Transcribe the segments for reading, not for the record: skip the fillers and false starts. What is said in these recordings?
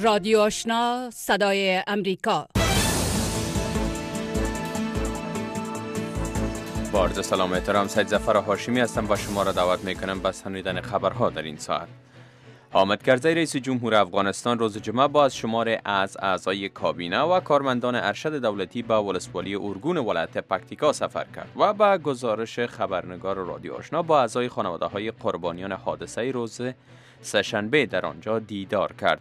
رادیو آشنا صدای امریکا. با عرض سلام و احترام، سید ظفر هاشمی هستم و شما را دعوت میکنم به شنیدن خبرها در این ساعت. حامد کرزی رئیس جمهور افغانستان روز جمعه با شمار از اعضای کابینه و کارمندان ارشد دولتی به ولسوالی اورگون ولایت پکتیکا سفر کرد و به گزارش خبرنگار رادیو آشنا با اعضای خانواده‌های قربانیان حادثه روز سه‌شنبه در آنجا دیدار کرد.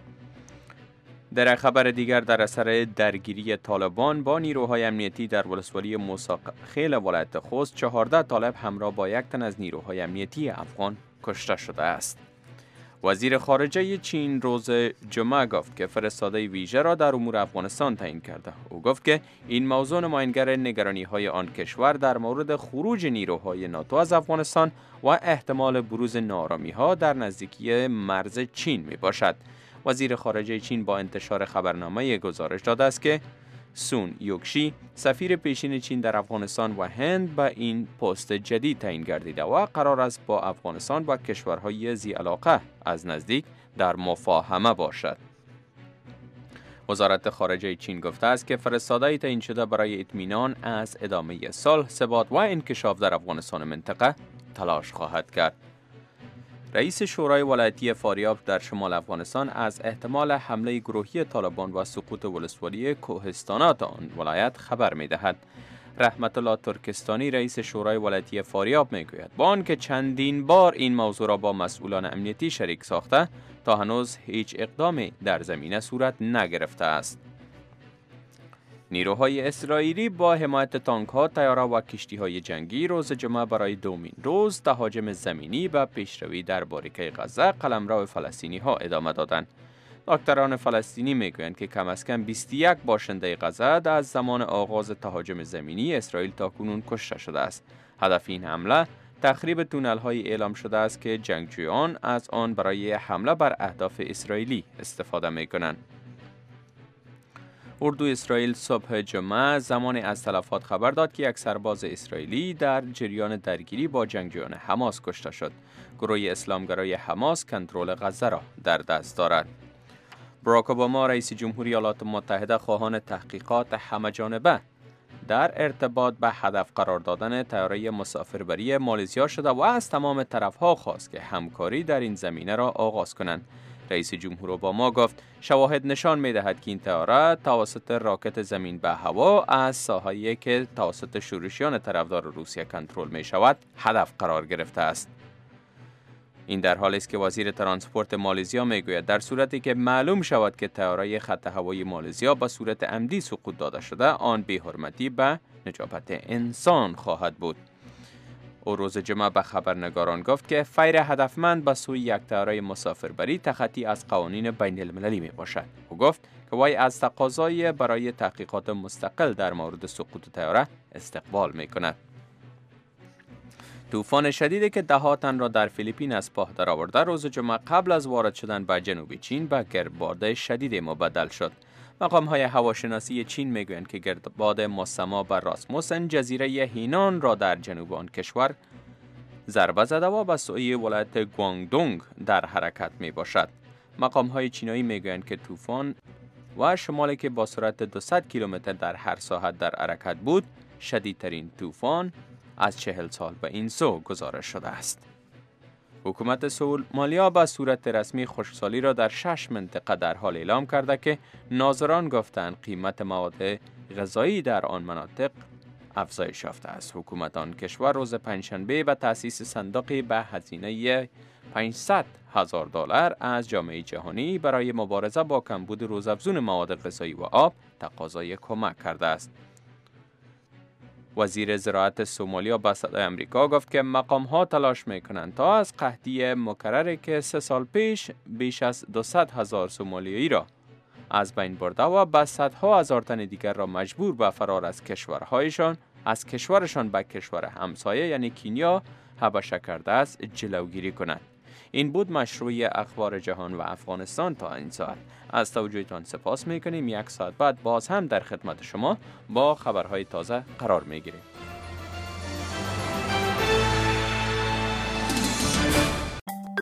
در خبر دیگر، در اثر درگیری طالبان با نیروهای امنیتی در ولسوالی موسی خیل ولایت خوست، 14 طالب همراه با یک تن از نیروهای امنیتی افغان کشته شده است. وزیر خارجه چین روز جمعه گفت که فرستاده ویژه را در امور افغانستان تعیین کرده. او گفت که این موضوع نمایانگر نگرانی‌های آن کشور در مورد خروج نیروهای ناتو از افغانستان و احتمال بروز ناآرامی‌ها در نزدیکی مرز چین می باشد. وزیر خارجه چین با انتشار خبرنامه گزارش داده است که سون یوکشی سفیر پیشین چین در افغانستان و هند به این پست جدید تعیین گردیده و قرار است با افغانستان و کشورهای ذی علاقه از نزدیک در مفاهمه باشد. وزارت خارجه چین گفته است که فرستاده تعیین شده برای اطمینان از ادامه صلح، ثبات و انکشاف در افغانستان منطقه تلاش خواهد کرد. رئیس شورای ولایتی فاریاب در شمال افغانستان از احتمال حمله گروهی طالبان و سقوط ولسوالی کوهستانات آن ولایت خبر می‌دهد. رحمت الله ترکستانی رئیس شورای ولایتی فاریاب میگوید با آنکه چندین بار این موضوع را با مسئولان امنیتی شریک ساخته، تا هنوز هیچ اقدامی در زمینه صورت نگرفته است. نیروهای اسرائیلی با حمایت تانک‌ها، طیاره و کشتی‌های جنگی روز جمعه برای دومین روز تهاجم زمینی به پیشروی در باریکه غزه قلمرو فلسطینی‌ها ادامه دادند. دکتران فلسطینی میگویند که کم از کم 21 باشنده غزه از زمان آغاز تهاجم زمینی اسرائیل تاکنون کشته شده است. هدف این حمله تخریب تونل‌های اعلام شده است که جنگجویان از آن برای حمله بر اهداف اسرائیلی استفاده می‌کنند. اردو اسرائیل صبح جمعه زمان از تلفات خبر داد که یک سرباز اسرائیلی در جریان درگیری با جنگجویان حماس کشته شد. گروه اسلامگرای حماس کنترل غزه را در دست دارد. باراک اوباما رئیس جمهوری ایالات متحده خواهان تحقیقات همه‌جانبه در ارتباط به هدف قرار دادن طیاره مسافربری مالزیا شده و از تمام طرف‌ها خواست که همکاری در این زمینه را آغاز کنند. رئیس جمهور اوباما گفت شواهد نشان می‌دهد که این طیاره توسط راکت زمین به هوا از ساحه‌ای که توسط شورشیان طرفدار روسیه کنترل می‌شود هدف قرار گرفته است. این در حالی است که وزیر ترانسپورت مالزیا میگوید در صورتی که معلوم شود که طیاره خط هوایی مالزیا به صورت عمدی سقوط داده شده، آن بی‌حرمتی به نجابت انسان خواهد بود. او روز جمعه به خبرنگاران گفت که فیر هدفمند به سوی یک طیاره مسافربری تخطی از قوانین بین المللی می باشد. او گفت که وی از تقاضای برای تحقیقات مستقل در مورد سقوط طیاره استقبال می کند. طوفان شدیدی که ده تن را در فیلیپین از پا درآورده روز جمعه قبل از وارد شدن به جنوب چین به گردباد شدید مبدل شد. مقام‌های هواشناسی چین میگویند که گردباد ماسما بر راسموسن جزیره هینان را در جنوب آن کشور ضربه زده و به سوی ولایت گوانگدونگ در حرکت می باشد. مقام‌های چینایی میگویند که طوفان و شمالی که با سرعت 200 کیلومتر در هر ساعت در حرکت بود، شدیدترین طوفان از 40 سال به این سو گزارش شده است. حکومت سومالیا به صورت رسمی خشکسالی را در 6 منطقه در حال اعلام کرده که ناظران گفتند قیمت مواد غذایی در آن مناطق افزایش یافته است. حکومت آن کشور روز پنجشنبه به تأسیس صندوقی به هزینه $500,000 از جامعه جهانی برای مبارزه با کمبود روزافزون مواد غذایی و آب تقاضای کمک کرده است. وزیر زراعت سومالیا به صدای امریکا گفت که مقام‌ها تلاش می‌کنند تا از قحطی مکرری که 3 سال پیش بیش از 200,000 سومالیایی را از بین برده و به صدها هزار تن دیگر را مجبور به فرار از کشورشان به کشور همسایه یعنی کنیا حبشه کرده است جلوگیری کنند. این بود مشروع اخبار جهان و افغانستان تا این ساعت. از توجهتان سپاس می‌کنیم. 1 ساعت بعد باز هم در خدمت شما با خبرهای تازه قرار می‌گیریم.